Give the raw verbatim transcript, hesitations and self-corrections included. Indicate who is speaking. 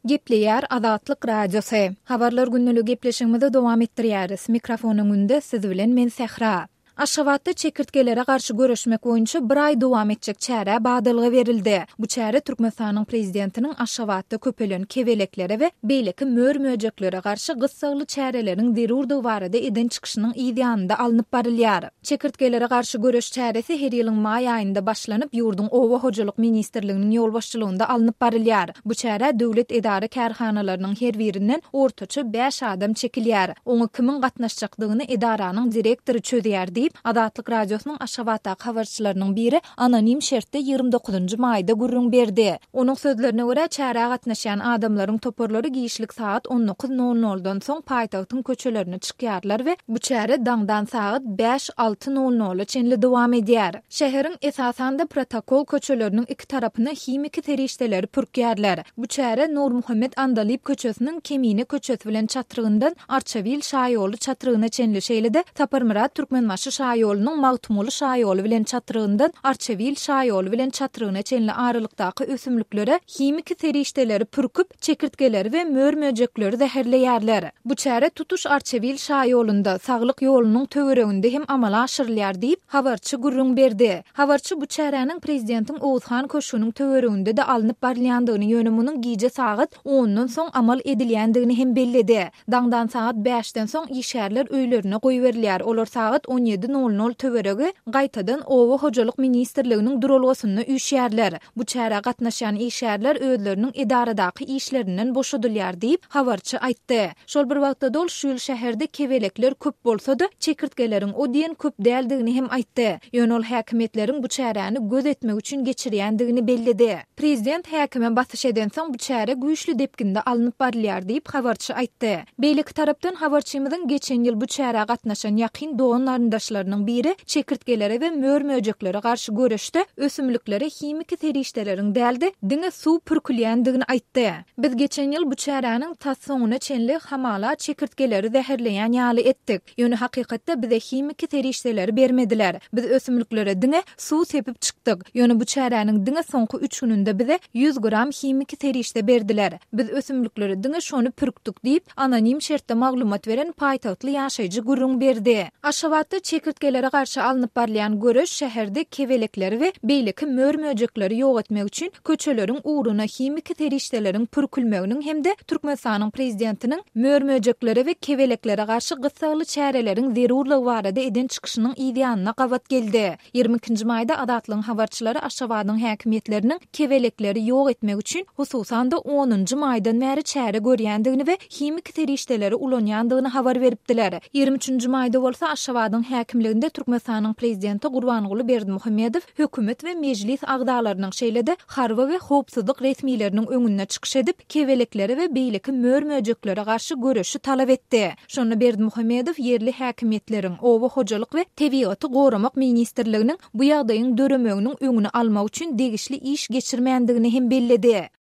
Speaker 1: Gepleýär Azatlyk Radiosu. Habarlar günnälik gepleşigimizi dowam etdirýäris. Mikrofonyň önünde siz bilen men Sehra. Aşgabatda çekirtgelere karşı görüşmek boýunça bir ay dowam etjek çäre badalga berildi. Bu çäre Türkmenistanyň prezidentiniň Aşgabatda köpelen kebeleklere we beýleki mörmöjeklere karşı gyssagly çäreleriň derurdy barada eden çykyşynyň ýanynda alınıp barylýar. Çekirtgelere karşı görüş çäresi her ýylyň may aýynda başlanyp ýurdun Owa hojalyk ministrliginiň ýol başçylygynda alınıp barylýar. Bu çäre döwlet edara kärhanalarynyň her birinden ortaça beş adam çekilýär. Oňa kimin gatnaşjakdygyny edaranyň direktory çödýär. Azatlyk Radiosynyň Aşgabatda habarçylarynyň biri anonim şertde ýygrimi dokuzunçy maýda gurrun berdi. Onuň sözlerine görä çäre gatnaşan adamlaryň toporlary giýişlik saat on dokuz nol noldan soň paýtagtyň köçelerini çykýarlar we bu çäre daňdan saat beş alty nol nola çenli dowam edýär. Şäheriň esasanda protokol köçeleriniň iki tarapyna himiki terişdeleri pürkýärler. Bu çäre Nur Muhammed Andalip köçesiniň Kemine köçesi bilen çatyrygyndan Arçavil şaýoly çatyrygyna çenli şeýlede Taparmurat Türkmenbaşy şaýolunyň Magtumly şaýoly bilen çatyrygyndan Arçavil şaýoly bilen çatyrygyna çenli aralykdaky ösümliklere himiki terişdeleri pürküp çekirtgeleri we mörmöjekleri zäherleýärler. Bu çäre tutuş Arçavil şaýolunda saglyk ýolunyň töwereginde hem amala aşyrylýar diýip habarçy gurrun berdi. Habarçy bu çäreniň prezidentiň Owuzhan köşüniň töwereginde de alınıp barylýandygyny ýönüminiň giýje saat ondan soň amal edilýändigini hem belledi. Daňdan saat beşden soň işärler öýlerine goýberilýär. Olar saat on ýedi nol nol töweregi gaýtadan Owa hojalyk ministrliginiň durulgasyna üýşýärler. Bu çäre gatnaşan işärler özleriniň edaradaky işlerinden boşadylýar diýip habarçy aýtdy. Şol bir wagtda dol şu ýyl şäherde kebelekler köp bolsa-da çekirtgeleriň o diýen köp däldigini hem aýtdy. Ýöne ol häkimetleriň bu çäreni göz etmek üçin geçirýändigini belledi. Prezident häkime basyş eden soň bu çäre güýçli depkinde alınıp barylýar diýip habarçy aýtdy. Beýleki tarapdan habarçymyzyň geçen ýyl bu çäre gatnaşan ýakyn dogan aryndaşlarynyň biri çekirtgelere we mörmöjeklere karşı görüşde ösümliklere himiki terişdeleriň däldi diňe suw pürkülýändigini aýtdy. Biz geçen ýyl bu çäreniň tassyňyna çenli hamala çekirtgeleri zäherleýän ýaly etdik. Ýöne hakykatda bize himiki terişdeleri bermediler. Biz ösümliklere diňe suw sepip çykdyk. Ýöne bu çäreniň diňe soňky üç gününde bize yüz gram himiki terişde berdiler. Biz ösümliklere diňe şonu pürktük diýip anonim şertde maglumat beren paýtagtly ýaşaýjy gurrun berdi. Aşgabatda çekirtgelere karşı alınıp barlayan görüş şehirde kevelekleri ve beýleki mörmöjekleri ýok etmek üçin köçeleriň uğruna himiki terişdeleriň pürkülmeginiň hem de Türkmenistanyň prezidentiniň mörmöjekleri ve keveleklere karşı gyssagly çäreleriň zerurlygy barada eden çykyşynyň ýanyna gawat geldi. ýygrimi ikinji maýda Azatlygyň habarçylary Aşgabatyň häkimetlerining kevelekleri ýok etmek üçin hususan da onuncu maýdan bäri çäre görýändigini we himiki terişdeleri ulanýandygyny habar beripdiler. ýygrimi üçünçi maýda bolsa Aşgabatyň häkimliginde Türkmenistanyň prezidenti Gurbanguly Berdimuhammedow hökümet we mejlis agdalarynyň şeýlede harba we howpsuzlyk resmiýetleriniň öňüne çykyş edip kebelekleri we beýleki mörmöjeklere karşı görüşi talap etdi. Şonu Berdimuhammedow yerli häkimetleriň Owa hojalyk we tebigaty goramak ministrliginiň bu ýagdaýyň döremeginiň öňüne almak üçin degişli iş geçirmändigini hem belledi.